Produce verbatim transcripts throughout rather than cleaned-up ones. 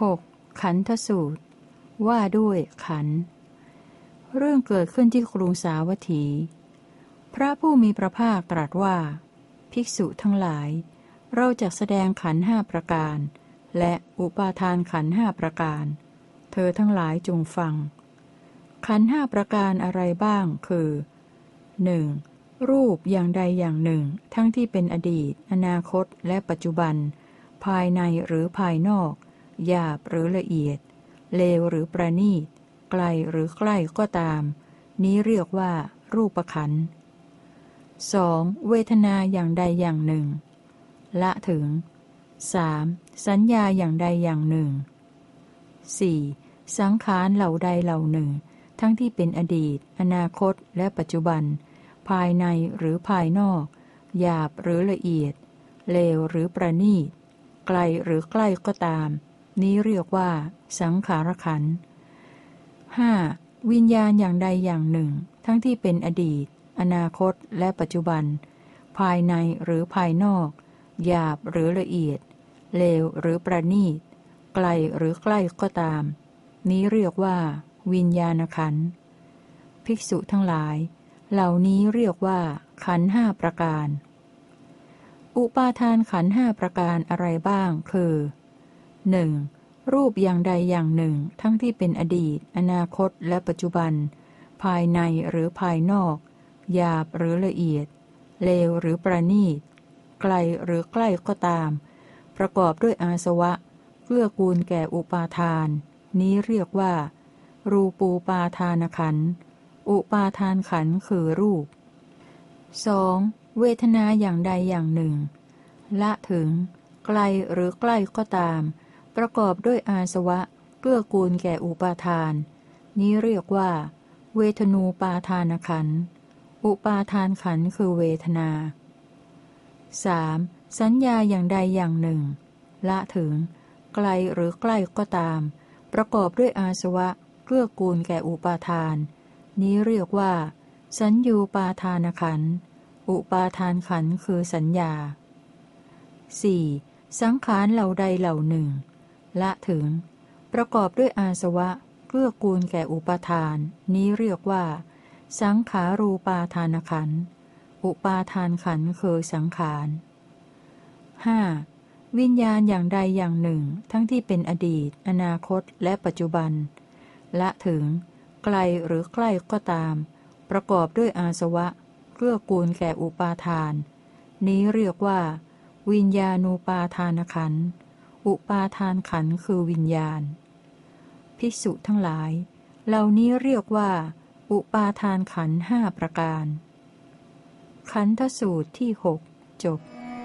หก. ขันธสูตรว่าด้วยขันธ์เรื่องเกิดขึ้นที่กรุงสาวัตถีพระผู้มีพระภาคตรัสว่าภิกษุทั้งหลายเราจะแสดงขันธ์ห้าประการและอุปาทานขันธ์ห้าประการเธอทั้งหลายจงฟังขันธ์ห้าประการอะไรบ้างคือ หนึ่ง. รูปอย่างใดอย่างหนึ่งทั้งที่เป็นอดีตอนาคตและปัจจุบันภายในหรือภายนอกหยาบหรือละเอียดเลวหรือประณีตไกลหรือใกล้ก็ตามนี้เรียกว่ารูปขันธ์ สอง. เวทนาอย่างใดอย่างหนึ่งละถึง สาม. สัญญาอย่างใดอย่างหนึ่ง สี่. สังขารเหล่าใดเหล่าหนึ่งทั้งที่เป็นอดีตอนาคตและปัจจุบันภายในหรือภายนอกหยาบหรือละเอียดเลวหรือประณีตไกลหรือใกล้ก็ตามนี้เรียกว่าสังขารขันธ์ ห้า. วิญญาณอย่างใดอย่างหนึ่งทั้งที่เป็นอดีตอนาคตและปัจจุบันภายในหรือภายนอกหยาบหรือละเอียดเลวหรือประณีตไกลหรือใกล้ก็ตามนี้เรียกว่าวิญญาณขันธ์ภิกษุทั้งหลายเหล่านี้เรียกว่าขันธ์ห้าประการอุปาทานขันธ์ห้าประการอะไรบ้างคือ หนึ่ง. รูปอย่างใดอย่างหนึ่งทั้งที่เป็นอดีตอนาคตและปัจจุบันภายในหรือภายนอกหยาบหรือละเอียดเลวหรือประณีตไกลหรือใกล้ก็ตามประกอบด้วยอาสวะเกื้อกูลแก่อุปาทานนี้เรียกว่ารูปูปาทานขันธ์อุปาทานขันธ์คือรูป สอง. เวทนาอย่างใดอย่างหนึ่งละถึงไกลหรือใกล้ก็ตามประกอบด้วยอาสวะเกื้อกูลแก่อุปาทานนี้เรียกว่าเวทนูปาทานขันธ์อุปาทานขันธ์คือเวทนา สาม. สัญญาอย่างใดอย่างหนึ่งละถึงไกลหรือใกล้ก็ตามประกอบด้วยอาสวะเกื้อกูลแก่อุปาทานนี้เรียกว่าสัญญูปาทานขันธ์อุปาทานขันธ์คือสัญญา สี่. สังขารเหล่าใดเหล่าหนึ่งละถึงประกอบด้วยอาสวะเกื้อกูลแก่อุปาทานนี้เรียกว่าสังขารูปาทานขันธ์อุปาทานขันธ์คือสังขาร ห้า. วิญญาณอย่างใดอย่างหนึ่งทั้งที่เป็นอดีตอนาคตและปัจจุบันละถึงไกลหรือใกล้ก็ตามประกอบด้วยอาสวะเกื้อกูลแก่อุปาทานนี้เรียกว่าวิญญาณูปาทานขันธ์อุปาทานขันธ์คือวิญญาณภิกษุทั้งหลายเหล่านี้เรียกว่าอุปาทานขันธ์ห้าประการขันธสูตรที่หกจบ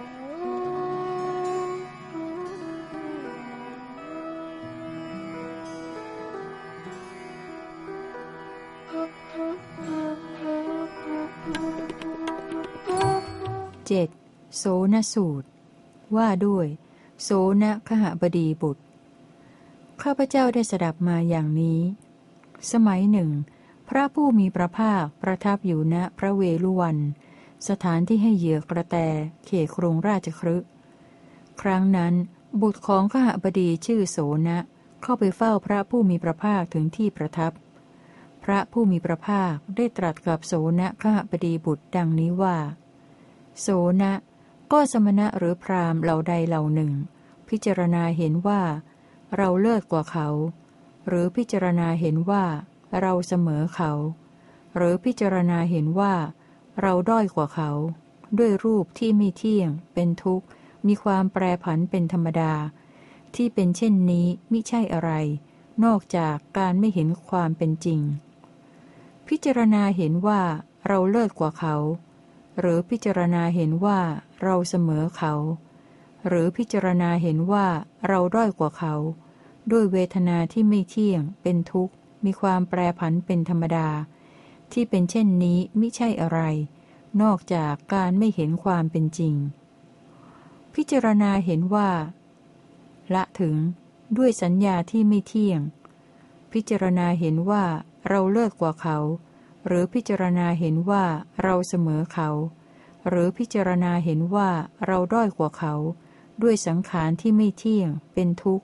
เจ็ด. โสณสูตรว่าด้วยโสณคหบดีบุตรข้าพเจ้าได้สดับมาอย่างนี้สมัยหนึ่งพระผู้มีพระภาคประทับอยู่ณพระเวฬุวันสถานที่ให้เหยื่อกระแตเขตกรุงราชคฤห์ครั้งนั้นบุตรของขหบดีชื่อโสณเข้าไปเฝ้าพระผู้มีพระภาคถึงที่ประทับพระผู้มีพระภาคได้ตรัสกับโสณคหบดีบุตรดังนี้ว่าโสณก็สมณะหรือพราหมณ์เหล่าใดเหล่าหนึ่งพิจารณาเห็นว่าเราเลิศกว่าเขาหรือพิจารณาเห็นว่าเราเสมอเขาหรือพิจารณาเห็นว่าเราด้อยกว่าเขาด้วยรูปที่ไม่เที่ยงเป็นทุกข์มีความแปรผันเป็นธรรมดาที่เป็นเช่นนี้มิใช่อะไรนอกจากการไม่เห็นความเป็นจริงพิจารณาเห็นว่าเราเลิศกว่าเขาหรือพิจารณาเห็นว่าเราเสมอเขาหรือพิจารณาเห็นว่าเราด้อยกว่าเขาด้วยเวทนาที่ไม่เที่ยงเป็นทุกข์มีความแปรผันเป็นธรรมดาที่เป็นเช่นนี้มิใช่อะไรนอกจากการไม่เห็นความเป็นจริงพิจารณาเห็นว่าละถึงด้วยสัญญาที่ไม่เที่ยงพิจารณาเห็นว่าเราเลิศกว่าเขาหรือพิจารณาเห็นว่าเราเสมอเขาหรือพิจารณาเห็นว่าเราด้อยกว่าเขาด้วยสังขารที่ไม่เที่ยงเป็นทุกข์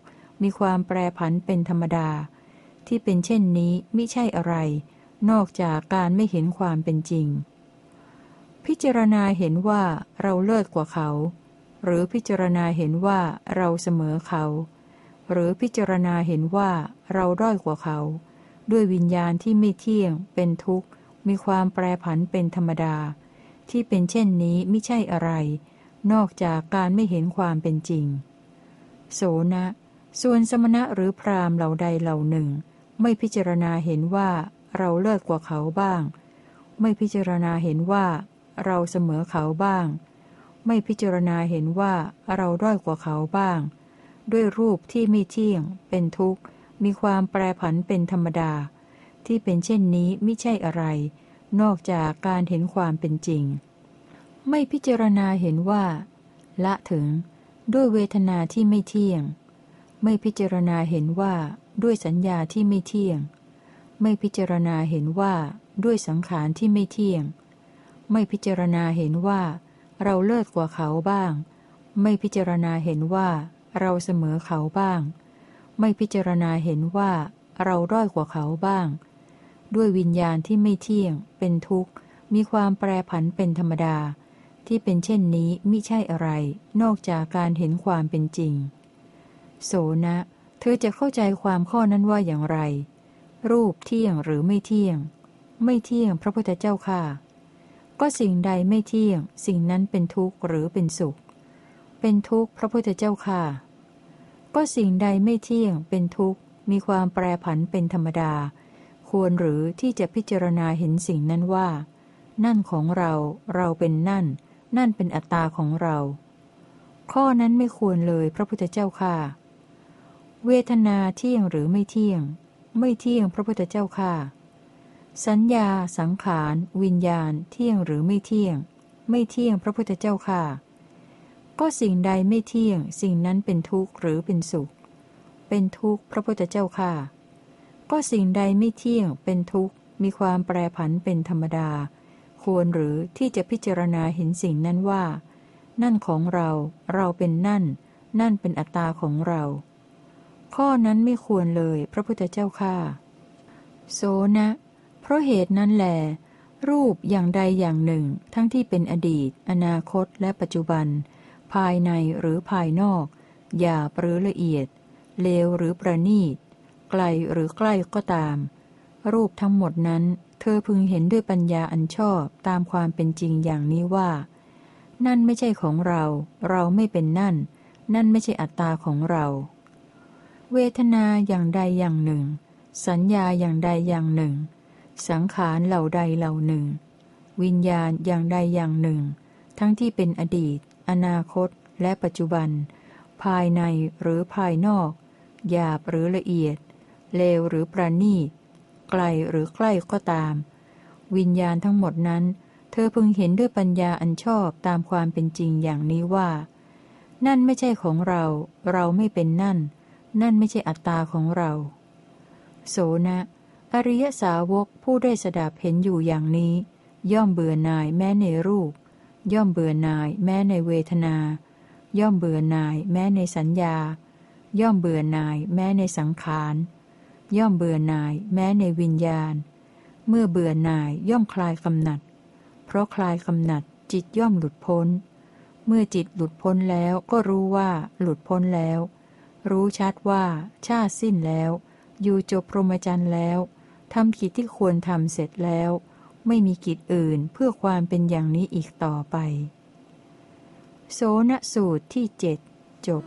มีความแปรผันเป็นธรรมดาที่เป็นเช่นนี้มิใช่อะไรนอกจากการไม่เห็นความเป็นจริงพิจารณาเห็นว่าเราเลิศกว่าเขาหรือพิจารณาเห็นว่าเราเสมอเขาหรือพิจารณาเห็นว่าเราด้อยกว่าเขาด้วยวิญญาณที่ไม่เที่ยงเป็นทุกข์มีความแปรผันเป็นธรรมดาที่เป็นเช่นนี้มิใช่อะไรนอกจากการไม่เห็นความเป็นจริงโสนะส่วนสมณะหรือพราหมณ์เหล่าใดเหล่าหนึ่งไม่พิจารณาเห็นว่าเราเลิศกว่าเขาบ้างไม่พิจารณาเห็นว่าเราเสมอเขาบ้างไม่พิจารณาเห็นว่าเราด้อยกว่าเขาบ้างด้วยรูปที่ไม่เที่ยงเป็นทุกข์มีความแปรผันเป็นธรรมดาที่เป็นเช่นนี้มิใช่อะไรนอกจากการเห็นความเป็นจริงไม่พิจารณาเห็นว่าละถึงด้วยเวทนาที่ไม่เที่ยงไม่พิจารณาเห็นว่าด้วยสัญญาที่ไม่เที่ยงไม่พิจารณาเห็นว่าด้วยสังขารที่ไม่เที่ยงไม่พิจารณาเห็นว่าเราเลิศกว่าเขาบ้างไม่พิจารณาเห็นว่าเราเสมอเขาบ้างไม่พิจารณาเห็นว่าเราด้อยกว่าเขาบ้างด้วยวิญญาณที่ไม่เที่ยงเป็นทุกข์มีความแปรผันเป็นธรรมดาที่เป็นเช่นนี้มิใช่อะไรนอกจากการเห็นความเป็นจริงโสนะเธอจะเข้าใจความข้อนั้นว่าอย่างไรรูปเที่ยงหรือไม่เที่ยงไม่เที่ยงพระพุทธเจ้าค่ะก็สิ่งใดไม่เที่ยงสิ่งนั้นเป็นทุกข์หรือเป็นสุขเป็นทุกข์พระพุทธเจ้าค่ะก็สิ่งใดไม่เที่ยงเป็นทุกข์มีความแปรผันเป็นธรรมดาควรหรือที่จะพิจารณาเห็นสิ่งนั้นว่านั่นของเราเราเป็นนั่นนั่นเป็นอัตตาของเราข้อนั้นไม่ควรเลยพระพุทธเจ้าค่ะเวทนาเที่ยงหรือไม่เที่ยงไม่เที่ยงพระพุทธเจ้าค่ะสัญญาสังขารวิญญาณเที่ยงหรือไม่เที่ยงไม่เที่ยงพระพุทธเจ้าค่ะก็สิ่งใดไม่เที่ยงสิ่งนั้นเป็นทุกข์หรือเป็นสุขเป็นทุกข์พระพุทธเจ้าค่ะก็สิ่งใดไม่เที่ยงเป็นทุกข์มีความแปรผันเป็นธรรมดาควรหรือที่จะพิจารณาเห็นสิ่งนั้นว่านั่นของเราเราเป็นนั่นนั่นเป็นอัตตาของเราข้อนั้นไม่ควรเลยพระพุทธเจ้าค่ะโสนะเพราะเหตุนั้นแหลรูปอย่างใดอย่างหนึ่งทั้งที่เป็นอดีตอนาคตและปัจจุบันภายในหรือภายนอกหยาบหรือละเอียดเลวหรือประณีตไกลหรือใกล้ก็ตามรูปทั้งหมดนั้นเธอพึงเห็นด้วยปัญญาอันชอบตามความเป็นจริงอย่างนี้ว่านั่นไม่ใช่ของเราเราไม่เป็นนั่นนั่นไม่ใช่อัตตาของเราเวทนาอย่างใดอย่างหนึ่งสัญญาอย่างใดอย่างหนึ่งสังขารเหล่าใดเหล่าหนึ่งวิญญาณอย่างใดอย่างหนึ่งทั้งที่เป็นอดีตอนาคตและปัจจุบันภายในหรือภายนอกหยาบหรือละเอียดเลวหรือประณีตไกลหรือใกล้ก็ตามวิญญาณทั้งหมดนั้นเธอพึงเห็นด้วยปัญญาอันชอบตามความเป็นจริงอย่างนี้ว่านั่นไม่ใช่ของเราเราไม่เป็นนั่นนั่นไม่ใช่อัตตาของเราโสนะอริยสาวกผู้ได้สดับเห็นอยู่อย่างนี้ย่อมเบื่อหน่ายแม้ในรูปย่อมเบื่อหน่ายแม้ในเวทนาย่อมเบื่อหน่ายแม้ในสัญญาย่อมเบื่อหน่ายแม้ในสังขารย่อมเบื่อหน่ายแม้ในวิญญาณเมื่อเบื่อหน่ายย่อมคลายกำหนัดเพราะคลายกำหนัดจิตย่อมหลุดพ้นเมื่อจิตหลุดพ้นแล้วก็รู้ว่าหลุดพ้นแล้วรู้ชัดว่าชาติสิ้นแล้วอยู่จบพรหมจรรย์แล้วทำกิจที่ควรทำเสร็จแล้วไม่มีกิจอื่นเพื่อความเป็นอย่างนี้อีกต่อไปโสนสูตรที่เจ็ดจบ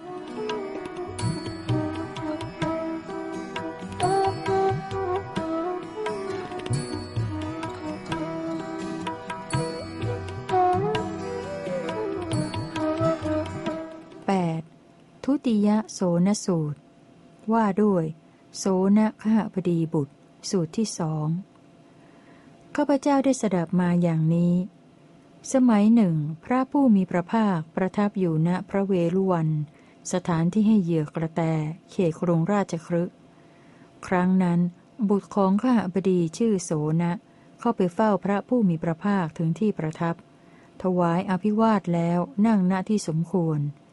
แปดทุติยโสนสูตรว่าด้วยโสนคหบดีบุตรสูตรที่สองข้าพเจ้าได้สดับมาอย่างนี้สมัยหนึ่งพระผู้มีพระภาคประทับอยู่ณพระเวฬุวันสถานที่ให้เหยื่อกระแตเขตกรุงราชคฤห์ครั้งนั้นบุตรของข้าบดีชื่อโสนะเข้าไปเฝ้าพระผู้มีพระภาคถึงที่ประทับถวายอภิวาทแล้วนั่งณที่สมควร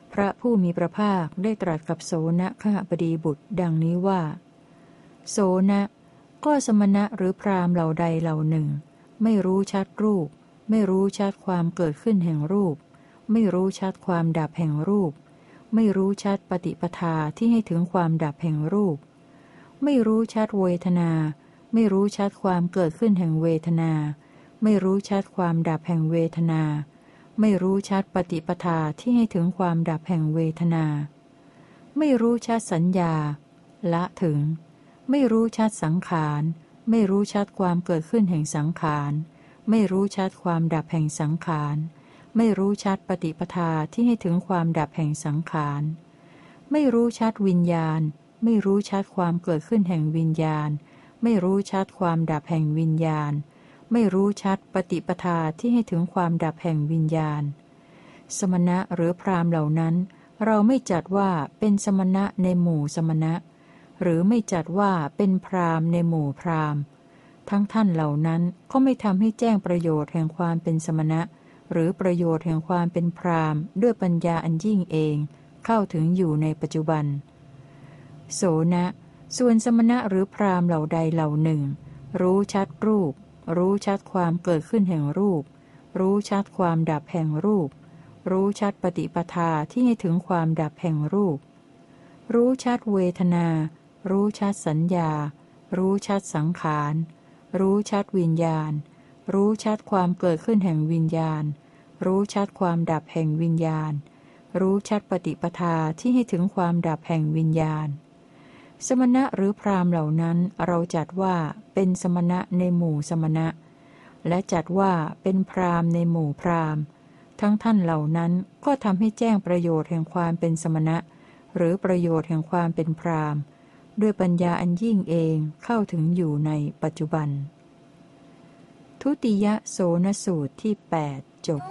พระผู้มีพระภาคได้ตรัสกับโสณคหบดีบุตรดังนี้ว่าโสณก็สมณะหรือพราหมณ์เหล่าใดเหล่าหนึ่งไม่รู้ชัดรูปไม่รู้ชัดความเกิดขึ้นแห่งรูปไม่รู้ชัดความดับแห่งรูปไม่รู้ชัดปฏิปทาที่ให้ถึงความดับแห่งรูปไม่รู้ชัดเวทนาไม่รู้ชัดความเกิดขึ้นแห่งเวทนาไม่รู้ชัดความดับแห่งเวทนาไม่รู้ชัดปฏิปทาที่ให้ถึงความดับแห่งเวทนาไม่รู้ชัดสัญญาละถึงไม่รู้ชัดสังขารไม่รู้ชัดความเกิดขึ้นแห่งสังขารไม่รู้ชัดความดับแห่งสังขารไม่รู้ชัดปฏิปทาที่ให้ถึงความดับแห่งสังขารไม่รู้ชัดวิญญาณไม่รู้ชัดความเกิดขึ้นแห่งวิญญาณไม่รู้ชัดความดับแห่งวิญญาณไม่รู้ชัดปฏิปทาที่ให้ถึงความดับแห่งวิญญาณสมณะหรือพราหมณ์เหล่านั้นเราไม่จัดว่าเป็นสมณะในหมู่สมณะหรือไม่จัดว่าเป็นพราหมณ์ในหมู่พราหมณ์ทั้งท่านเหล่านั้นก็ไม่ทำให้แจ้งประโยชน์แห่งความเป็นสมณะหรือประโยชน์แห่งความเป็นพราหมณ์ด้วยปัญญาอันยิ่งเองเข้าถึงอยู่ในปัจจุบันโสณส่วนสมณะหรือพราหมณ์เหล่าใดเหล่าหนึ่งรู้ชัดรูปรู้ชัดความเกิดขึ้นแห่งรูปรู้ชัดความดับแห่งรูปรู้ชัดปฏิปทาที่ให้ถึงความดับแห่งรูปรู้ชัดเวทนารู้ชัดสัญญารู้ชัดสังขารรู้ชัดวิญญาณรู้ชัดความเกิดขึ้นแห่งวิญญาณรู้ชัดความดับแห่งวิญญาณรู้ชัดปฏิปทาที่ให้ถึงความดับแห่งวิญญาณสมณะหรือพราหมณ์เหล่านั้นเราจัดว่าเป็นสมณะในหมู่สมณะและจัดว่าเป็นพราหมณ์ในหมู่พราหมณ์ทั้งท่านเหล่านั้นก็ทำให้แจ้งประโยชน์แห่งความเป็นสมณะหรือประโยชน์แห่งความเป็นพราหมณ์ด้วยปัญญาอันยิ่งเองเข้าถึงอยู่ในปัจจุบันทุติยโสณสูตรที่แปดจบ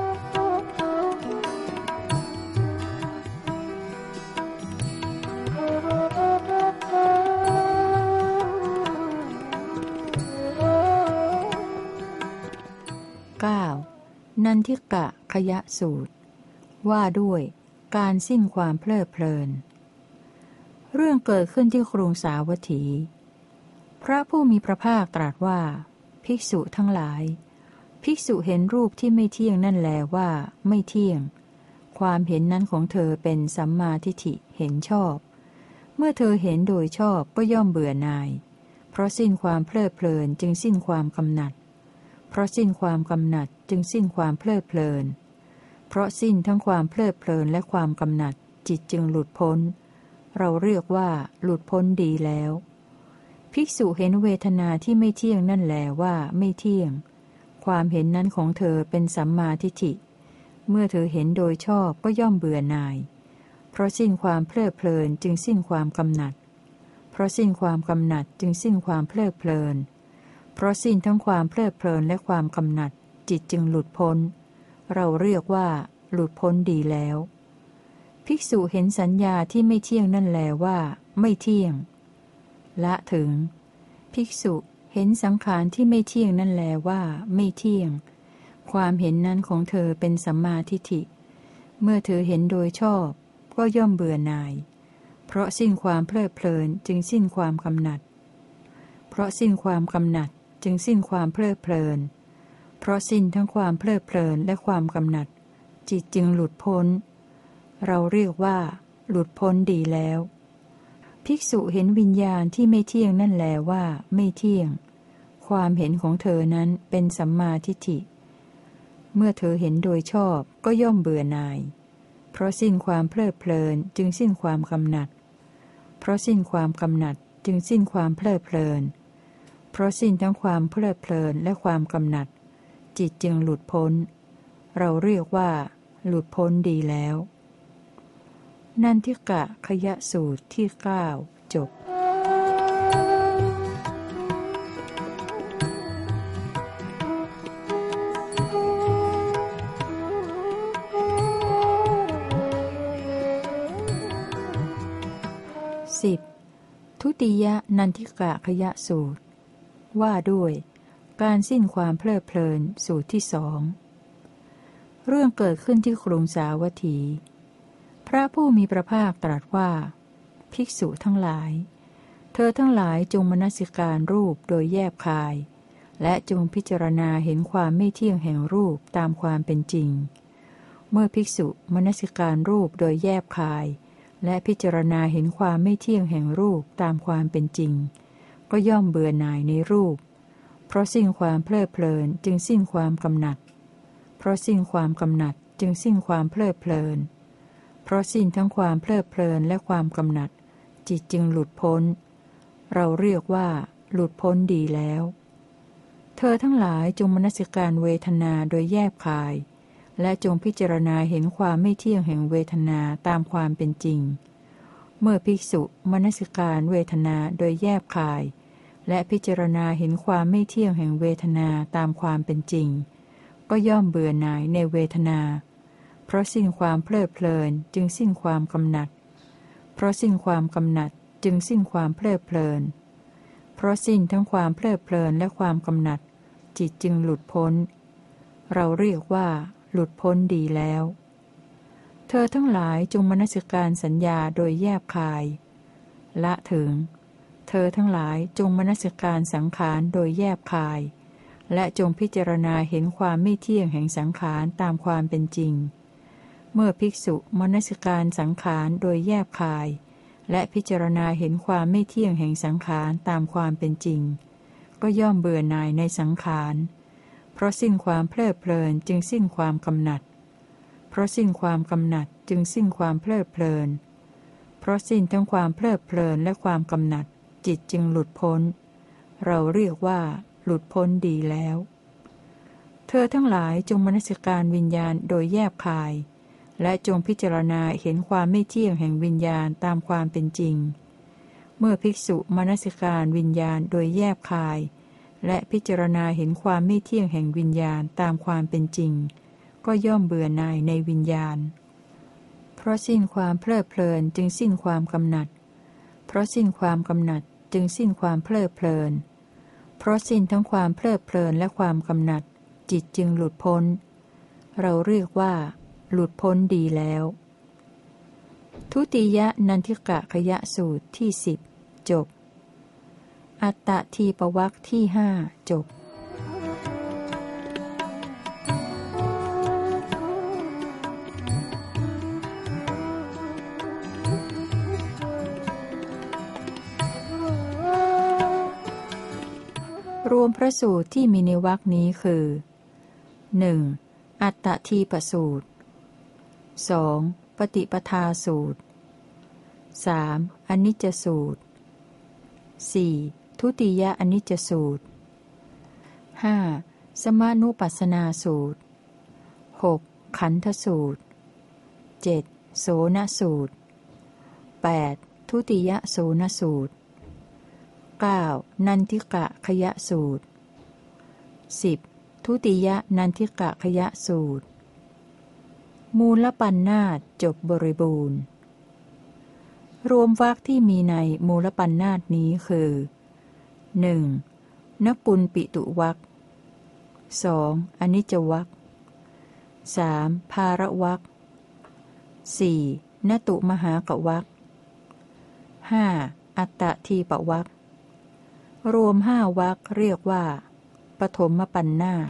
เก้านันทิกะขยะสูตรว่าด้วยการสิ้นความเพลิดเพลินเรื่องเกิดขึ้นที่กรุงสาวัตถีพระผู้มีพระภาคตรัสว่าภิกษุทั้งหลายภิกษุเห็นรูปที่ไม่เที่ยงนั่นแลว่าไม่เที่ยงความเห็นนั้นของเธอเป็นสัมมาทิฏฐิเห็นชอบเมื่อเธอเห็นโดยชอบก็ย่อมเบื่อหน่ายเพราะสิ้นความเพลิดเพลินจึงสิ้นความกำหนัดเพราะสิ้นความกำหนัดจึงสิ้นความเพลิดเพลินเพราะสิ้นทั้งความเพลิดเพลินและความกำหนัดจิตจึงหลุดพ้นเราเรียกว่าหลุดพ้นดีแล้วภิกษุเห็นเวทนาที่ไม่เที่ยงนั่นแลว่าไม่เที่ยงความเห็นนั้นของเธอเป็นสัมมาทิฏฐิเมื่อเธอเห็นโดยชอบก็ย่อมเบื่อหน่ายเพราะสิ้นความเพลิดเพลินจึงสิ้นความกำหนัดเพราะสิ้นความกำหนัดจึงสิ้นความเพลิดเพลินเพราะสิ้นทั้งความเพลิดเพลินและความกำหนัดจิตจึงหลุดพ้นเราเรียกว่าหลุดพ้นดีแล้วภิกษุเห็นสัญญาที่ไม่เที่ยงนั่นแลว่าไม่เที่ยงละถึงภิกษุเห็นสังขารที่ไม่เที่ยงนั่นแลว่าไม่เที่ยงความเห็นนั้นของเธอเป็นสัมมาทิฏฐิเมื่อเธอเห็นโดยชอบก็ย่อมเบื่อหน่ายเพราะสิ้นความเพลิดเพลินจึงสิ้นความกำหนัดเพราะสิ้นความกำหนัดจึงสิ้นความเพลิดเพลินเพราะสิ้นทั้งความเพลิดเพลินและความกำหนัดจิตจึงหลุดพ้นเราเรียกว่าหลุดพ้นดีแล้วภิกษุเห็นวิญญาณที่ไม่เที่ยงนั่นแลว่าไม่เที่ยงความเห็นของเธอนั้นเป็นสัมมาทิฏฐิเมื่อเธอเห็นโดยชอบก็ย่อมเบื่อหน่ายเพราะสิ้นความเพลิดเพลินจึงสิ้นความกำหนัดเพราะสิ้นความกำหนัดจึงสิ้นความเพลิดเพลินเพราะสิ้นทั้งความเพลิดเพลินและความกำหนัดจิตจึงหลุดพ้นเราเรียกว่าหลุดพ้นดีแล้วนันทิกะขยะสูตรที่เก้าจบสิบทุติยนันทิกะขยะสูตรว่าด้วยการสิ้นความเพลิดเพลินสูตรที่สองเรื่องเกิดขึ้นที่กรุงสาวัตถีระผู้มีพระภาคตรัสว่าภิกษุทั้งหลายเธอทั้งหลายจงมนสิการรูปโดยแยบคายและจงพิจารณาเห็นความไม่เที่ยงแห่งรูปตามความเป็นจริงเมื่อภิกษุมนสิการรูปโดยแยบคายและพิจารณาเห็นความไม่เที่ยงแห่งรูปตามความเป็นจริงก็ย่อมเบื่อหน่ายในรูปเพราะสิ้นความเพลิดเพลินจึงสิ้นความกำหนัดเพราะสิ้นความกำหนัดจึงสิ้นความเพลิดเพลินเพราะสิ้นทั้งความเพลิดเพลินและความกำหนัดจิตจึงหลุดพ้นเราเรียกว่าหลุดพ้นดีแล้วเธอทั้งหลายจงมนสิการเวทนาโดยแยบคายและจงพิจารณาเห็นความไม่เที่ยงแห่งเวทนาตามความเป็นจริงเมื่อภิกษุมนสิการเวทนาโดยแยบคายและพิจารณาเห็นความไม่เที่ยงแห่งเวทนาตามความเป็นจริงก็ย่อมเบื่อหน่ายในเวทนาเพราะสิ้นความเพลิดเพลินจึงสิ้นความกำหนัดเพราะสิ้นความกำหนัดจึงสิ้นความเพลิดเพลินเพราะสิ้นทั้งความเพลิดเพลินและความกำหนัดจิตจึงหลุดพ้นเราเรียกว่าหลุดพ้นดีแล้วเธอทั้งหลายจงมนสิการสัญญาโดยแยบคายละถึงเธอทั้งหลายจงมนสิการสังขารโดยแยบคายและจงพิจารณาเห็นความไม่เที่ยงแห่งสังขารตามความเป็นจริงเมื่อภิกษุมนสิการสังขารโดยแยบคายและพิจารณาเห็นความไม่เที่ยงแห่งสังขารตามความเป็นจริงก็ย่อมเบื่อหน่ายในสังขารเพราะสิ้นความเพลิดเพลินจึงสิ้นความกำหนัดเพราะสิ้นความกำหนัดจึงสิ้นความเพลิดเพลินเพราะสิ้นทั้งความเพลิดเพลินและความกำหนัดจิตจึงหลุดพ้นเราเรียกว่าหลุดพ้นดีแล้วเธอทั้งหลายจงมนสิการวิญญาณโดยแยบคายและจงพิจารณาเห็นความไม่เที่ยงแห่งวิญญาณตามความเป็นจริงเมื่อภิกษุมนสิการวิญญาณโดยแยบคายและพิจารณาเห็นความไม่เที่ยงแห่งวิญญาณตามความเป็นจริงก็ย่อมเบื่อหน่ายในวิญญาณเพราะสิ้นความเพลิดเพลินจึงสิ้นความกำหนัดเพราะสิ้นความกำหนัดจึงสิ้นความเพลิดเพลินเพราะสิ้นทั้งความเพลิดเพลินและความกำหนัดจิตจึงหลุดพ้นเราเรียกว่าหลุดพ้นดีแล้วทุติยนันทิกะขยะสูตรที่สิบจบอัตตทีปวรรคที่ห้าจบรวมพระสูตรที่มีในวรรคนี้คือ หนึ่ง. อัตตทีปสูตร สอง. ปฏิปทาสูตร สาม. อนิจจสูตร สี่. ทุติยอนิจจสูตร ห้า. สมานุปัสสนาสูตร หก. ขันธสูตร เจ็ด. โสนสูตร แปด. ทุติยโสนสูตร เก้า. นันทิกะขยะสูตร สิบ. ทุติยนันทิกะขยะสูตรมูลปัณณาสจบบริบูรณ์รวมวรรคที่มีในมูลปัณณาสนี้คือ หนึ่ง. นปุลปิตุวรรค สอง. อนิจจวรรค สาม. ภาระวรรค สี่. นตุมหากวรรค ห้า. อัตตทีปวรรครวมห้าวรรคเรียกว่าปฐมปัณณาส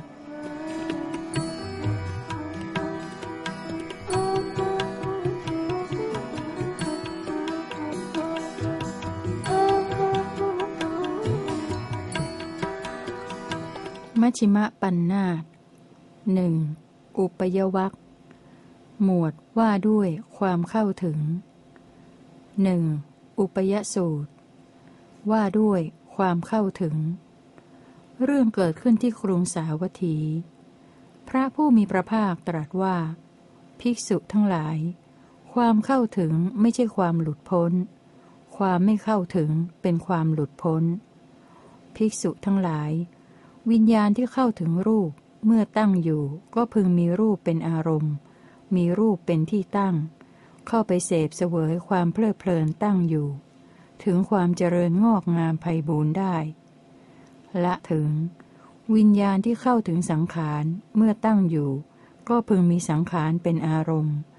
มัชฌิมปัณณาสหนึ่งอุปยวรรคหมวดว่าด้วยความเข้าถึงหนึ่งอุปยสูตรว่าด้วยความเข้าถึงเรื่องเกิดขึ้นที่กรุงสาวัตถีพระผู้มีพระภาคตรัสว่าภิกษุทั้งหลายความเข้าถึงไม่ใช่ความหลุดพ้นความไม่เข้าถึงเป็นความหลุดพ้นภิกษุทั้งหลายวิญญาณที่เข้าถึงรูปเมื่อตั้งอยู่ก็พึงมีรูปเป็นอารมณ์มีรูปเป็นที่ตั้งเข้าไปเสพเสวยความเพลิดเพลินตั้งอยู่ถึงความเจริญงอกงามไพบูรณ์ได้ละถึงวิญญาณที่เข้าถึงสังขารเมื่อตั้งอยู่ก็พึงมีสังขารเป็นอารมณ์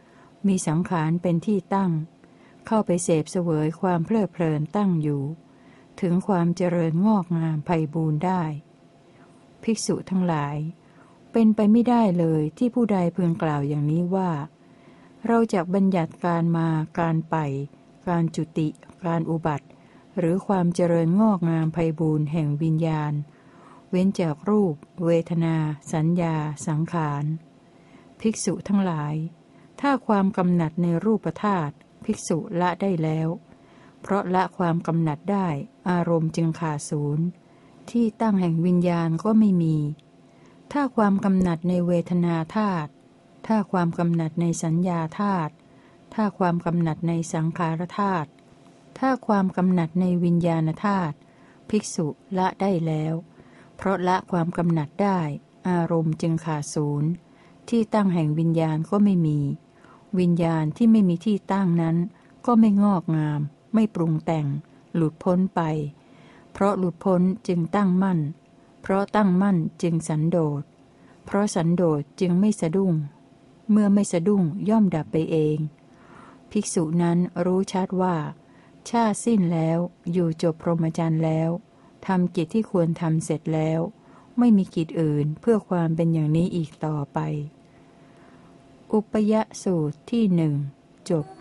มีสังขารเป็นที่ตั้งเข้าไปเสพเสวยความเพลิดเพลินตั้งอยู่ถึงความเจริญงอกงามไพบูรณ์ได้ภิกษุทั้งหลายเป็นไปไม่ได้เลยที่ผู้ใดพึงกล่าวอย่างนี้ว่าเราจะบัญญัติการมาการไปการจุติการอุบัติหรือความเจริญงอกงามไพบูรณ์แห่งวิญญาณเว้นจากรูปเวทนาสัญญาสังขารภิกษุทั้งหลายถ้าความกำหนัดในรูปธาตุภิกษุละได้แล้วเพราะละความกำหนัดได้อารมณ์จึงขาดศูนย์ที่ตั้งแห่งวิญญาณก็ไม่มีถ้าความกำหนัดในเวทนาธาตุถ้าความกำหนัดในสัญญาธาตุถ้าความกำหนัดในสังขารธาตุถ้าความกำหนัดในวิญญาณธาตุภิกษุละได้แล้วเพราะละความกำหนัดได้อารมณ์จึงขาดศูนย์ที่ตั้งแห่งวิญญาณก็ไม่มีวิญญาณที่ไม่มีที่ตั้งนั้นก็ไม่งอกงามไม่ปรุงแต่งหลุดพ้นไปเพราะหลุดพ้นจึงตั้งมั่นเพราะตั้งมั่นจึงสันโดษเพราะสันโดษจึงไม่สะดุ้งเมื่อไม่สะดุ้งย่อมดับไปเองภิกษุนั้นรู้ชัดว่าชาติสิ้นแล้วอยู่จบพรหมจรรย์แล้วทำกิจที่ควรทำเสร็จแล้วไม่มีกิจอื่นเพื่อความเป็นอย่างนี้อีกต่อไปอุปยสูตรที่หนึ่งจบ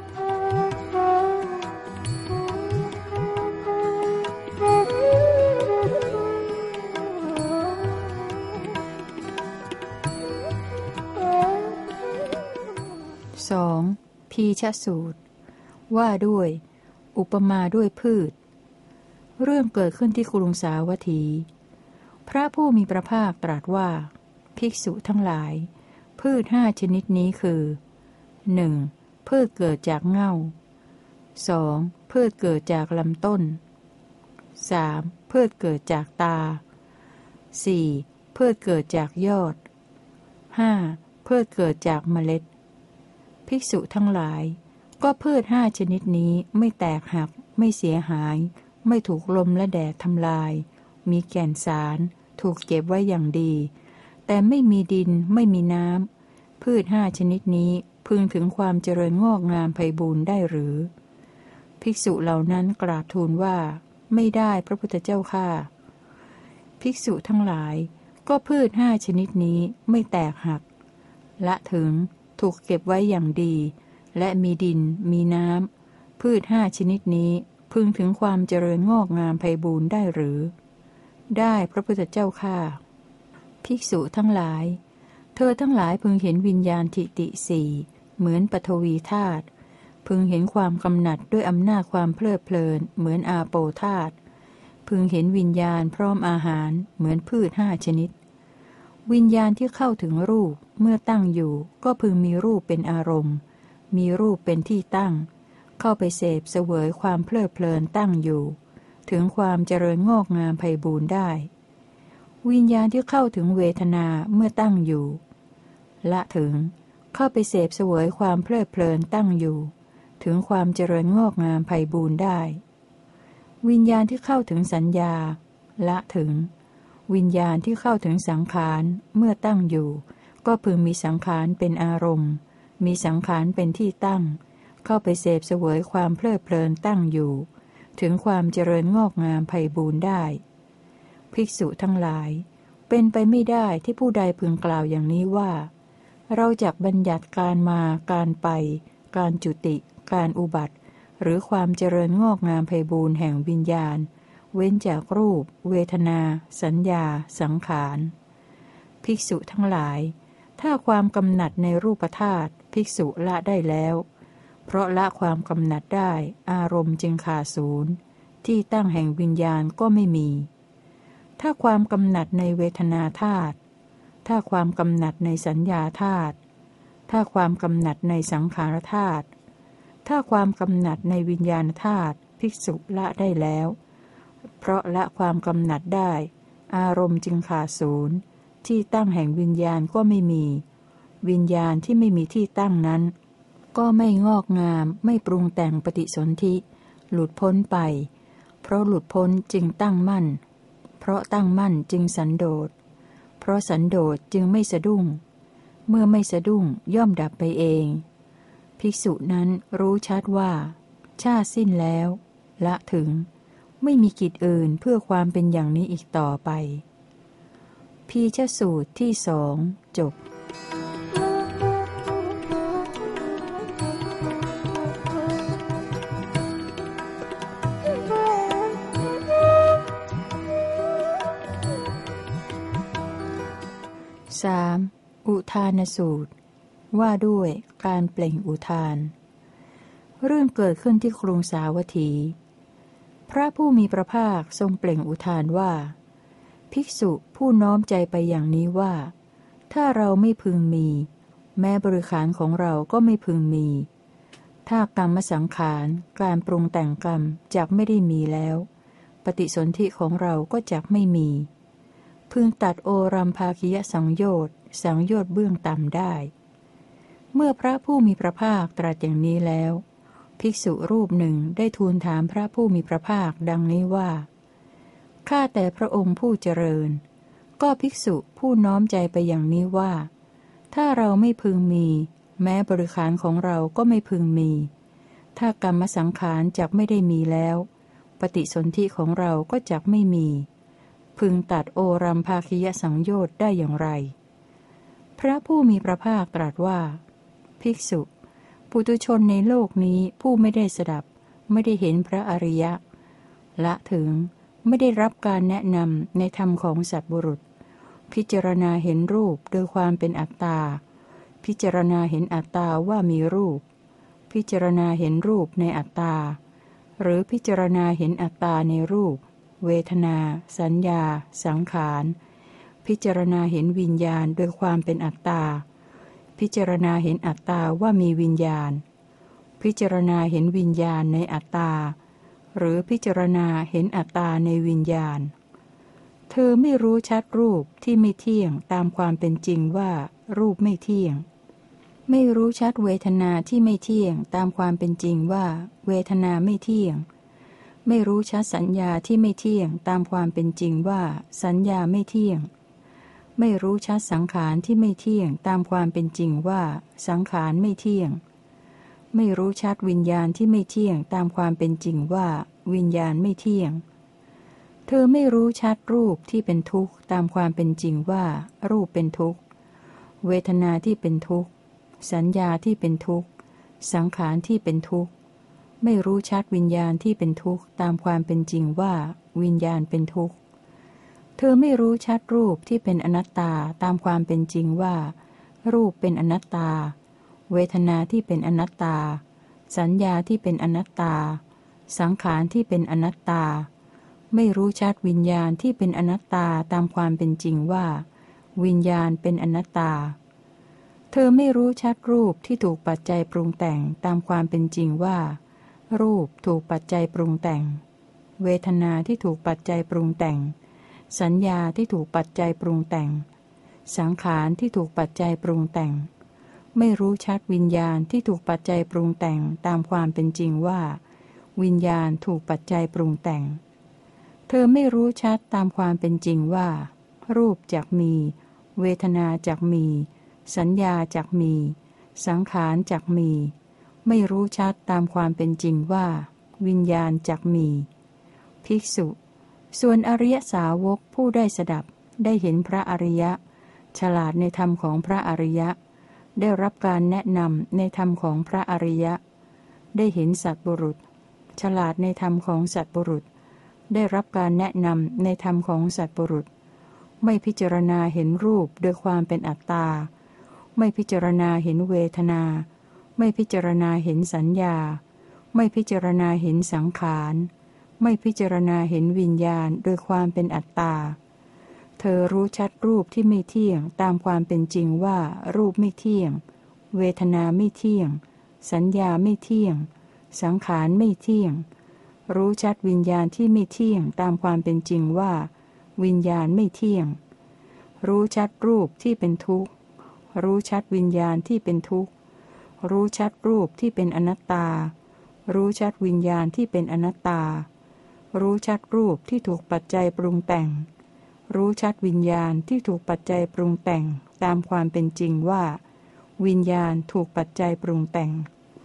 สองพีชสูตรว่าด้วยอุปมาด้วยพืชเรื่องเกิดขึ้นที่กรุงสาวัตถีพระผู้มีพระภาคตรัสว่าภิกษุทั้งหลายพืชห้าชนิดนี้คือ หนึ่ง. พืชเกิดจากเง่า สอง. พืชเกิดจากลำต้น สาม. พืชเกิดจากตา สี่. พืชเกิดจากยอด ห้า. พืชเกิดจากเมล็ดภิกษุทั้งหลายก็พืชห้าชนิดนี้ไม่แตกหักไม่เสียหายไม่ถูกลมและแดดทำลายมีแก่นสารถูกเก็บไว้อย่างดีแต่ไม่มีดินไม่มีน้ำพืชห้าชนิดนี้พึงถึงความเจริญงอกงามไพบูรณ์ได้หรือภิกษุเหล่านั้นกราบทูลว่าไม่ได้พระพุทธเจ้าข้าภิกษุทั้งหลายก็พืชห้าชนิดนี้ไม่แตกหักละถึงถูกเก็บไว้อย่างดีและมีดินมีน้ำพืชห้าชนิดนี้พึงถึงความเจริญงอกงามไพบูรณ์ได้หรือได้พระพุทธเจ้าข้าภิกษุทั้งหลายเธอทั้งหลายพึงเห็นวิญญาณทิติสี่เหมือนปฐวีธาตุพึงเห็นความกำหนัดด้วยอำนาจความเพลิดเพลินเหมือนอาโปธาตุพึงเห็นวิญญาณพร้อมอาหารเหมือนพืชห้าชนิดวิญญาณที่เข้าถึงรูปเมื่อตั้งอยู่ก็พึงมีรูปเป็นอารมณ์มีรูปเป็นที่ตั้งเข้าไปเสพเสวยความเพลิดเพลินตั้งอยู่ถึงความเจริญงอกงามไพบูรณ์ได้วิญญาณที่เข้าถึงเวทนาเมื่อตั้งอยู่ละถึงเข้าไปเสพเสวยความเพลิดเพลินตั้งอยู่ถึงความเจริญงอกงามไพบูรณ์ได้วิญญาณที่เข้าถึงสัญญาละถึงวิญญาณที่เข้าถึงสังขารเมื่อตั้งอยู่ก็พึงมีสังขารเป็นอารมณ์มีสังขารเป็นที่ตั้งเข้าไปเสพเสวยความเพลิดเพลินตั้งอยู่ถึงความเจริญงอกงามไพบูรณ์ได้ภิกษุทั้งหลายเป็นไปไม่ได้ที่ผู้ใดพึงกล่าวอย่างนี้ว่าเราจักบัญญัติการมาการไปการจุติการอุบัติหรือความเจริญงอกงามไพบูรณ์แห่งวิญญาณเว้นจากรูปเวทนาสัญญาสังขารภิกษุทั้งหลายถ้าความกำหนัดในรูปธาตุภิกษุละได้แล้วเพราะละความกำหนัดได้อารมณ์จึงขาดศูนย์ที่ตั้งแห่งวิญญาณก็ไม่มีถ้าความกำหนัดในเวทนาธาตุถ้าความกำหนัดในสัญญาธาตุถ้าความกำหนัดในสังขารธาตุถ้าความกำหนัดในวิญญาณธาตุภิกษุละได้แล้วเพราะละความกำหนัดได้อารมณ์จึงขาดศูนย์ที่ตั้งแห่งวิญญาณก็ไม่มีวิญญาณที่ไม่มีที่ตั้งนั้นก็ไม่งอกงามไม่ปรุงแต่งปฏิสนธิหลุดพ้นไปเพราะหลุดพ้นจึงตั้งมั่นเพราะตั้งมั่นจึงสันโดษเพราะสันโดษจึงไม่สะดุ้งเมื่อไม่สะดุ้งย่อมดับไปเองภิกษุนั้นรู้ชัดว่าชาติสิ้นแล้วละถึงไม่มีกิจอื่นเพื่อความเป็นอย่างนี้อีกต่อไปพีชสูตรที่สองจบสามอุทานสูตรว่าด้วยการเปล่งอุทานเรื่องเกิดขึ้นที่กรุงสาวัตถีพระผู้มีพระภาคทรงเปล่งอุทานว่าภิกษุผู้น้อมใจไปอย่างนี้ว่าถ้าเราไม่พึงมีแม้บริขารของเราก็ไม่พึงมีถ้ากรรมสังขารการปรุงแต่งกรรมจักไม่ได้มีแล้วปฏิสนธิของเราก็จักไม่มีพึงตัดโอรัมภาคิยสังโยชน์สังโยชน์เบื้องต่ำได้เมื่อพระผู้มีพระภาคตรัสอย่างนี้แล้วภิกษุรูปหนึ่งได้ทูลถามพระผู้มีพระภาคดังนี้ว่าข้าแต่พระองค์ผู้เจริญก็ภิกษุผู้น้อมใจไปอย่างนี้ว่าถ้าเราไม่พึงมีแม้บริขารของเราก็ไม่พึงมีถ้ากรรมสังขารจักไม่ได้มีแล้วปฏิสนธิของเราก็จักไม่มีพึงตัดโอรัมภาคิยสังโยชน์ได้อย่างไรพระผู้มีพระภาคตรัสว่าภิกษุปุถุชนในโลกนี้ผู้ไม่ได้สดับไม่ได้เห็นพระอริยะละถึงไม่ได้รับการแนะนำในธรรมของสัตว์บุรุษพิจารณาเห็นรูปโดยความเป็นอัตตาพิจารณาเห็นอัตตาว่ามีรูปพิจารณาเห็นรูปในอัตตาหรือพิจารณาเห็นอัตตาในรูปเวทนาสัญญาสังขารพิจารณาเห็นวิญญาณโดยความเป็นอัตตาพิจารณาเห็นอัตตาว่ามีวิญญาณพิจารณาเห็นวิญญาณในอัตตาหรือพิจารณาเห็นอัตตาในวิญญาณเธอไม่รู้ชัดรูปที่ไม่เที่ยงตามความเป็นจริงว่ารูปไม่เที่ยงไม่รู้ชัดเวทนาที่ไม่เที่ยงตามความเป็นจริงว่าเวทนาไม่เที่ยงไม่รู้ชัดสัญญาที่ไม่เที่ยงตามความเป็นจริงว่าสัญญาไม่เที่ยงไม่รู้ชัดสังขารที่ไม่เที่ยงตามความเป็นจริงว่าสังขารไม่เที่ยงไม่รู้ชัดวิญญาณที่ไม่เที่ยงตามความเป็นจริงว่าวิญญาณไม่เที่ยงเธอไม่รู้ชัดรูปที่เป็นทุกข์ตามความเป็นจริงว่ารูปเป็นทุกข์เวทนาที่เป็นทุกข์สัญญาที่เป็นทุกข์สังขารที่เป็นทุกข์ไม่รู้ชัดวิญญาณที่เป็นทุกข์ตามความเป็นจริงว่าวิญญาณเป็นทุกข์เธอไม่รู้ชัดรูปที่เป็นอนัตตาตามความเป็นจริงว่ารูปเป็นอนัตตาเวทนาที่เป็นอนัตตาสัญญาที่เป็นอนัตตาสังขารที่เป็นอนัตตาไม่รู้ชัดวิญญาณที่เป็นอนัตตาตามความเป็นจริงว่าวิญญาณเป็นอนัตตาเธอไม่รู้ชัดรูปที่ถูกปัจจัยปรุงแต่งตามความเป็นจริงว่ารูปถูกปัจจัยปรุงแต่งเวทนาที่ถูกปัจจัยปรุงแต่งสัญญาที่ถูกปัจจัยปรุงแต่งสังขารที่ถูกปัจจัยปรุงแต่งไม่รู้ชัดวิญญาณที่ถูกปัจจัยปรุงแต่งตามความเป็นจริงว่าวิญญาณถูกปัจจัยปรุงแต่งเธอไม่รู้ชัดตามความเป็นจริงว่ารูปจักมีเวทนาจักมีสัญญาจักมีสังขารจักมีไม่รู้ชัดตามความเป็นจริงว่าวิญญาณจักมีภิกษุส่วนอริยสาวกผู้ได้สดับได้เห็นพระอริยะฉลาดในธรรมของพระอริยะได้รับการแนะนำในธรรมของพระอริยะได้เห็นสัตบุรุษฉลาดในธรรมของสัตบุรุษได้รับการแนะนำในธรรมของสัตบุรุษไม่พิจารณาเห็นรูปโดยความเป็นอัตตาไม่พิจารณาเห็นเวทนาไม่พิจารณาเห็นสัญญาไม่พิจารณาเห็นสังขารไม่พิจารณาเห็นวิญญาณโดยความเป็นอัตตาเธอรู้ชัดรูปที่ไม่เที่ยงตามความเป็นจริงว่ารูปไม่เที่ยงเวทนาไม่เที่ยงสัญญาไม่เที่ยงสังขารไม่เที่ยงรู้ชัดวิญญาณที่ไม่เที่ยงตามความเป็นจริงว่าวิญญาณไม่เที่ยงรู้ชัดรูปที่เป็นทุกข์รู้ชัดวิญญาณที่เป็นทุกข์รู้ชัดรูปที่เป็นอนัตตารู้ชัดวิญญาณที่เป็นอนัตตารู้ชัดรูปที่ถูกปัจจัยปรุงแต่งรู้ชัดวิญญาณที่ถูกปัจจัยปรุงแต่งตามความเป็นจริงว่าวิญญาณถูกปัจจัยปรุงแต่ง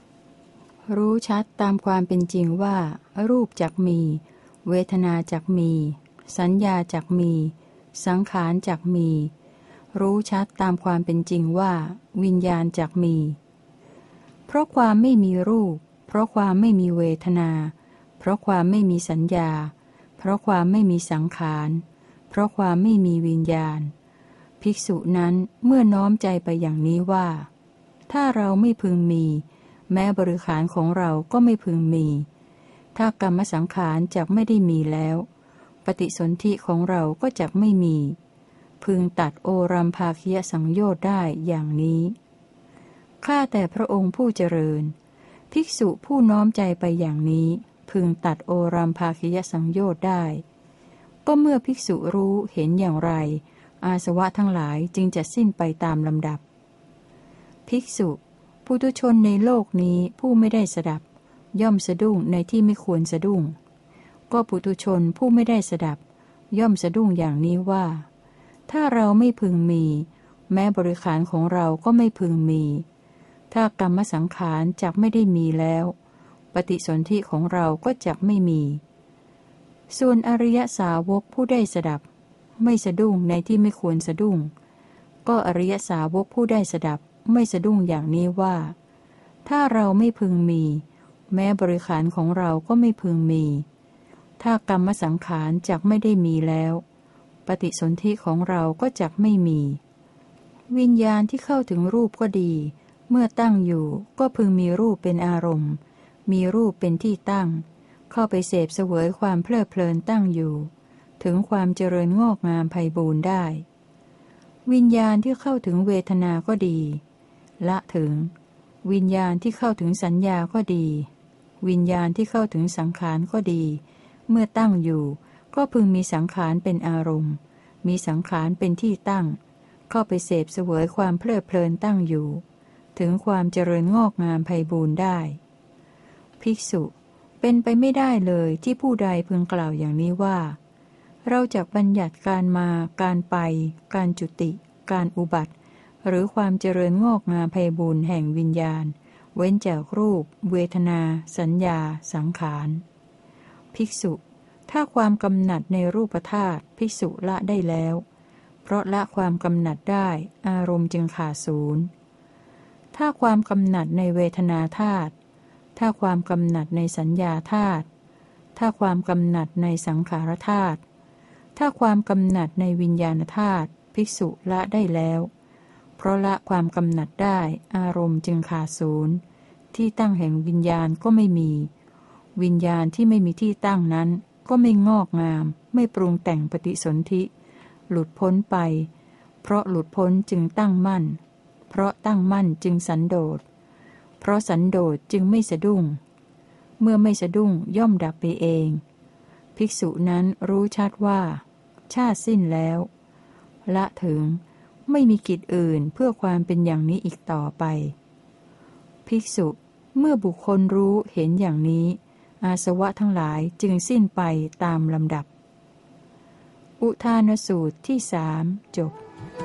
รู้ชัดตามความเป็นจริงว่ารูปจักมี เวทนาจักมี สัญญาจักมี สังขารจักมี รู้ชัดตามความเป็นจริงว่าวิญญาณจักมีเพราะความไม่มีรูปเพราะความไม่มีเวทนาเพราะความไม่มีสัญญาเพราะความไม่มีสังขารเพราะความไม่มีวิญญาณภิกษุนั้นเมื่อน้อมใจไปอย่างนี้ว่าถ้าเราไม่พึงมีแม้บริขารของเราก็ไม่พึงมีถ้ากรรมสังขารจักไม่ได้มีแล้วปฏิสนธิของเราก็จักไม่มีพึงตัดโอรัมภาคิยสังโยชน์ได้อย่างนี้ข้าแต่พระองค์ผู้เจริญภิกษุผู้น้อมใจไปอย่างนี้พึงตัดโอรัมภาคิยสังโยชน์ได้ก็เมื่อภิกษุรู้เห็นอย่างไรอาสวะทั้งหลายจึงจะสิ้นไปตามลำดับภิกษุปุถุชนในโลกนี้ผู้ไม่ได้สดับย่อมสะดุ้งในที่ไม่ควรสะดุ้งก็ปุถุชนผู้ไม่ได้สดับย่อมสะดุ้งอย่างนี้ว่าถ้าเราไม่พึงมีแม้บริขารของเราก็ไม่พึงมีถ้ากรรมสังขารจักไม่ได้มีแล้วปฏิสนธิของเราก็จักไม่มีส่วนอริยสาวกผู้ได้สดับไม่สะดุ้งในที่ไม่ควรสะดุ้งก็อริยสาวกผู้ได้สดับไม่สะดุ้งอย่างนี้ว่าถ้าเราไม่พึงมีแม้บริขารของเราก็ไม่พึงมีถ้ากรรมสังขารจักไม่ได้มีแล้วปฏิสนธิของเราก็จักไม่มีวิญญาณที่เข้าถึงรูปก็ดีเมื่อตั้งอยู่ก็พึงมีรูปเป็นอารมณ์มีรูปเป็นที่ตั้งเข้าไปเสพเสวยความเพลิดเพลินตั้งอยู่ถึงความเจริญงอกงามไพบูรณ์ได้วิญญาณที่เข้าถึงเวทนาก็ดีละถึงวิญญาณที่เข้าถึงสัญญาก็ดีวิญญาณที่เข้าถึงสังขารก็ดีเมื่อตั้งอยู่ก็พึงมีสังขารเป็นอารมณ์มีสังขารเป็นที่ตั้งเข้าไปเสพเสวยความเพลิดเพลินตั้งอยู่ถึงความเจริญงอกงามไพบูรณ์ได้ภิกษุเป็นไปไม่ได้เลยที่ผู้ใดพึงกล่าวอย่างนี้ว่าเราจักบัญญัติการมาการไปการจุติการอุบัติหรือความเจริญงอกงามไพบูรณ์แห่งวิญญาณเว้นจากรูปเวทนาสัญญาสังขารภิกษุถ้าความกำหนัดในรูปธาตุภิกษุละได้แล้วเพราะละความกำหนัดได้อารมณ์จึงขาดศูนย์ถ้าความกำหนัดในเวทนาธาตุถ้าความกำหนัดในสัญญาธาตุถ้าความกำหนัดในสังขารธาตุถ้าความกำหนัดในวิญญาณธาตุภิกษุละได้แล้วเพราะละความกำหนัดได้อารมณ์จึงขาดศูนย์ที่ตั้งแห่งวิญญาณก็ไม่มีวิญญาณที่ไม่มีที่ตั้งนั้นก็ไม่งอกงามไม่ปรุงแต่งปฏิสนธิหลุดพ้นไปเพราะหลุดพ้นจึงตั้งมั่นเพราะตั้งมั่นจึงสันโดษเพราะสันโดษจึงไม่สะดุ้งเมื่อไม่สะดุ้งย่อมดับไปเองภิกษุนั้นรู้ชัดว่าชาติสิ้นแล้วละถึงไม่มีกิจอื่นเพื่อความเป็นอย่างนี้อีกต่อไปภิกษุเมื่อบุคคลรู้เห็นอย่างนี้อาสวะทั้งหลายจึงสิ้นไปตามลำดับอุทานสูตรที่สามจบ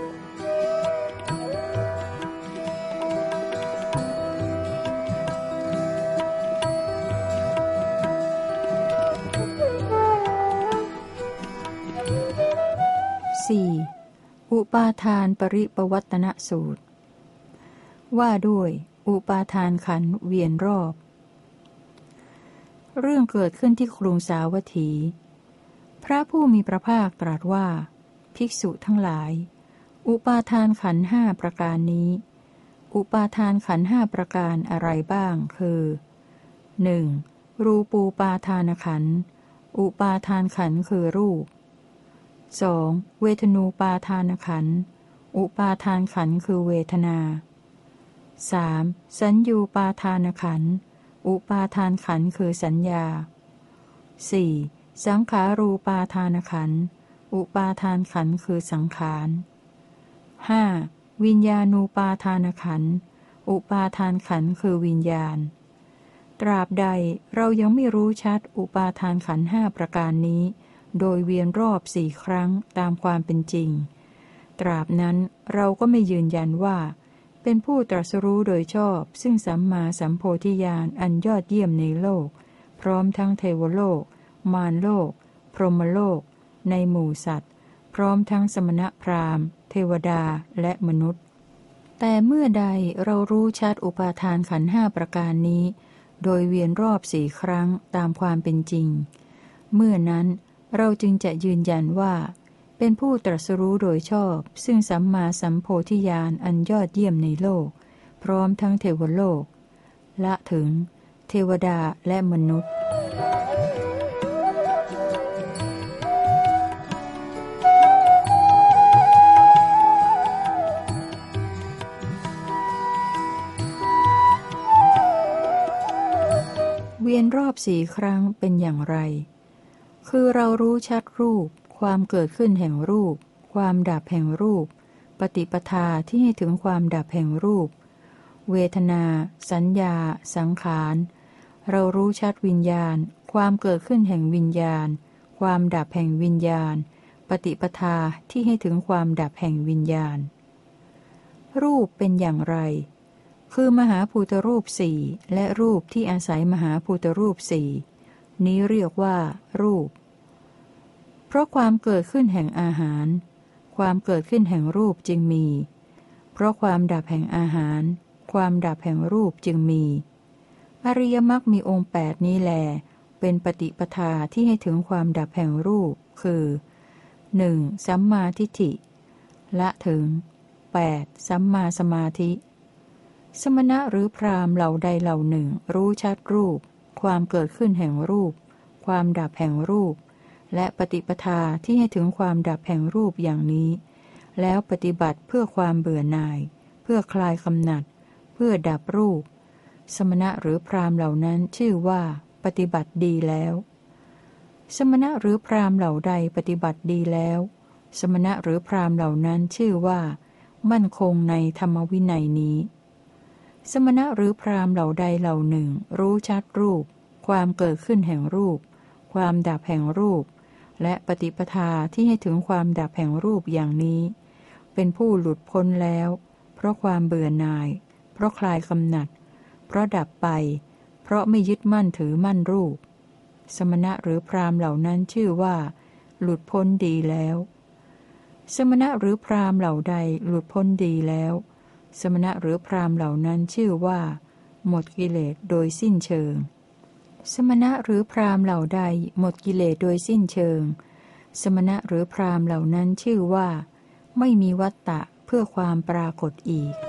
สี่อุปาทานปริปวัตนสูตรว่าด้วยอุปาทานขันธ์เวียนรอบเรื่องเกิดขึ้นที่กรุงสาวัตถีพระผู้มีพระภาคตรัสว่าภิกษุทั้งหลายอุปาทานขันธ์ห้าประการนี้อุปาทานขันธ์ห้าประการอะไรบ้างคือ หนึ่ง. รูปูปาทานขันธ์อุปาทานขันธ์คือรูป สอง. เวทนูปาทานขันธ์อุปาทานขันธ์คือเวทนา สาม. สัญญูปาทานขันธ์อุปาทานขันธ์คือสัญญา สี่. สังขารูปาทานขันธ์อุปาทานขันธ์คือสังขาร ห้า. วิญญาณูปาทานขันธ์อุปาทานขันธ์คือวิญญาณตราบใดเรายังไม่รู้ชัดอุปาทานขันธ์ห้าประการนี้โดยเวียนรอบสี่ครั้งตามความเป็นจริงตราบนั้นเราก็ไม่ยืนยันว่าเป็นผู้ตรัสรู้โดยชอบซึ่งสัมมาสัมโพธิญาณอันยอดเยี่ยมในโลกพร้อมทั้งเทวโลกมารโลกพรหมโลกในหมู่สัตว์พร้อมทั้งสมณพราหมณ์เทวดาและมนุษย์แต่เมื่อใดเรารู้ชัดอุปาทานขันธ์ห้าประการนี้โดยเวียนรอบสี่ครั้งตามความเป็นจริงเมื่อนั้นเราจึงจะยืนยันว่าเป็นผู้ตรัสรู้โดยชอบซึ่งสัมมาสัมโพธิญาณอันยอดเยี่ยมในโลกพร้อมทั้งเทวโลกละถึงเทวดาและมนุษย์เวียนรอบสี่ครั้งเป็นอย่างไรคือเรารู้ชัดรูปความเกิดขึ้นแห่งรูปความดับแห่งรูปปฏิปทาที่ให้ถึงความดับแห่งรูปเวทนาสัญญาสังขารเรารู้ชัดวิญญาณความเกิดขึ้นแห่งวิญญาณความดับแห่งวิญญาณปฏิปทาที่ให้ถึงความดับแห่งวิญญาณรูปเป็นอย่างไรคือมหาภูตรูปสี่และรูปที่อาศัยมหาภูตรูปสี่นี้เรียกว่ารูปเพราะความเกิดขึ้นแห่งอาหารความเกิดขึ้นแห่งรูปจึงมีเพราะความดับแห่งอาหารความดับแห่งรูปจึงมีอริยมรรคมีองค์แปดนี้แลเป็นปฏิปทาที่ให้ถึงความดับแห่งรูปคือ หนึ่ง. สัมมาทิฏฐิละถึง แปด. สัมมาสมาธิสมณะหรือพราหมณ์เหล่าใดเหล่าหนึ่งรู้ชัดรูปความเกิดขึ้นแห่งรูปความดับแห่งรูปและปฏิปทาที่ให้ถึงความดับแห่งรูปอย่างนี้แล้วปฏิบัติเพื่อความเบื่อหน่ายเพื่อคลายกำหนัดเพื่อดับรูปสมณะหรือพราหมณ์เหล่านั้นชื่อว่าปฏิบัติดีแล้วสมณะหรือพราหมณ์เหล่าใดปฏิบัติดีแล้วสมณะหรือพราหมณ์เหล่านั้นชื่อว่ามั่นคงในธรรมวินัยนี้สมณะหรือพราหมณ์เหล่าใดเหล่าหนึ่งรู้ชัดรูปความเกิดขึ้นแห่งรูปความดับแห่งรูปและปฏิปทาที่ให้ถึงความดับแห่งรูปอย่างนี้เป็นผู้หลุดพ้นแล้วเพราะความเบื่อหน่ายเพราะคลายกำหนัดเพราะดับไปเพราะไม่ยึดมั่นถือมั่นรูปสมณะหรือพราหมณ์เหล่านั้นชื่อว่าหลุดพ้นดีแล้วสมณะหรือพราหมณ์เหล่าใดหลุดพ้นดีแล้วสมณะหรือพราหมณ์เหล่านั้นชื่อว่าหมดกิเลสโดยสิ้นเชิงสมณะหรือพราหมณ์เหล่าใดหมดกิเลสโดยสิ้นเชิงสมณะหรือพราหมณ์เหล่านั้นชื่อว่าไม่มีวัฏฏะเพื่อความปรากฏอีก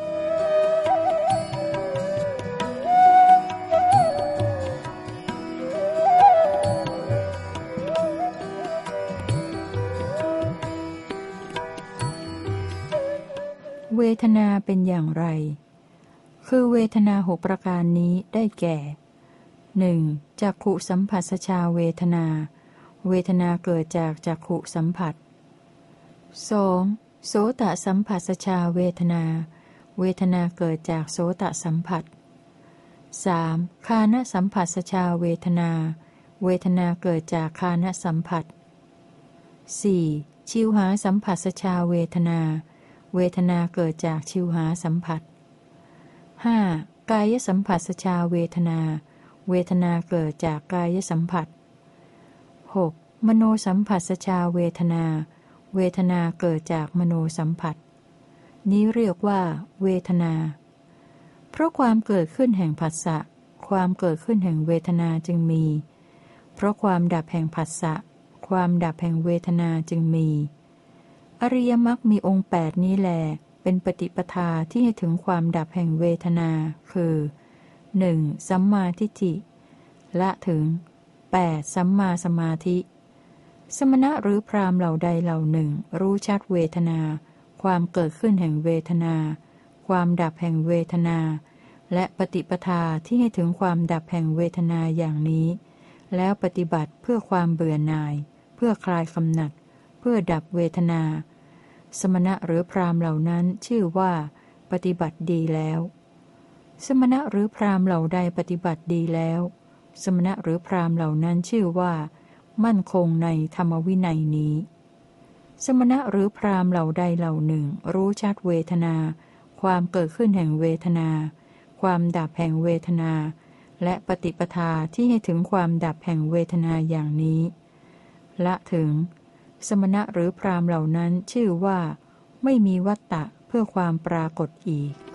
เวทนาเป็นอย่างไรคือเวทนาหกประการนี้ได้แก่ หนึ่ง. จักขุสัมผัสชาเวทนาเวทนาเกิดจากจักขุสัมผัส สอง. โสตสัมผัสชาเวทนาเวทนาเกิดจากโสตสัมผัส สาม. ฆานสัมผัสชาเวทนาเวทนาเกิดจากฆานสัมผัส สี่. ชิวหาสัมผัสชาเวทนาเวทนาเกิดจากชิวหาสัมผัส ห้า. กายสัมผัสชาเวทนาเวทนาเกิดจากกายสัมผัส หก. มโนสัมผัสชาเวทนาเวทนาเกิดจากมโนสัมผัสนี้เรียกว่าเวทนาเพราะความเกิดขึ้นแห่งผัสสะความเกิดขึ้นแห่งเวทนาจึงมีเพราะความดับแห่งผัสสะความดับแห่งเวทนาจึงมีอริยมรรคมีองค์แปดนี้แลเป็นปฏิปทาที่ให้ถึงความดับแห่งเวทนาคือ หนึ่ง. สัมมาทิฏฐิละถึง แปด. สัมมาสมาธิสมณะหรือพราหมณ์เหล่าใดเหล่าหนึ่งรู้ชัดเวทนาความเกิดขึ้นแห่งเวทนาความดับแห่งเวทนาและปฏิปทาที่ให้ถึงความดับแห่งเวทนาอย่างนี้แล้วปฏิบัติเพื่อความเบื่อหน่ายเพื่อคลายกำหนัดเพื่อดับเวทนาสมณะหรือพราหมณ์เหล่านั้นชื่อว่าปฏิบัติดีแล้วสมณะหรือพราหมณ์เหล่าใดปฏิบัติดีแล้วสมณะหรือพราหมณ์เหล่านั้นชื่อว่ามั่นคงในธรรมวินัยนี้สมณะหรือพราหมณ์เหล่าใดเหล่าหนึ่งรู้ชัดเวทนาคความเกิดขึ้นแห่งเวทนา ความดับแห่งเวทนา และปฏิปทาที่ให้ถึงความดับแห่งเวทนาอย่างนี้ละถึงสมณะหรือพราหมณ์เหล่านั้นชื่อว่าไม่มีวัตตะเพื่อความปรากฏอีก